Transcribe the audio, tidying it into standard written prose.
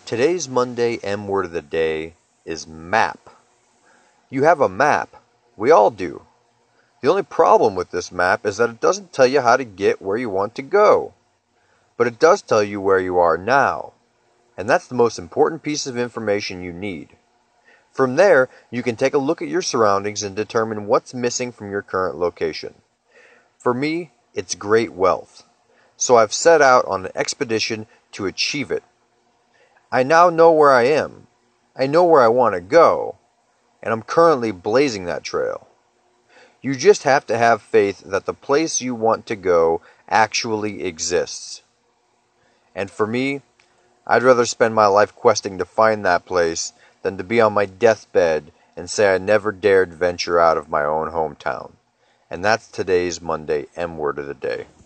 Today's Monday M word of the day is map. You have a map. We all do. The only problem with this map is that it doesn't tell you how to get where you want to go. But it does tell you where you are now. And that's the most important piece of information you need. From there, you can take a look at your surroundings and determine what's missing from your current location. For me, it's great wealth. So I've set out on an expedition to achieve it. I now know where I am. I know where I want to go. And I'm currently blazing that trail. You just have to have faith that the place you want to go actually exists. And for me, I'd rather spend my life questing to find that place than to be on my deathbed and say I never dared venture out of my own hometown. And that's today's Monday M word of the day.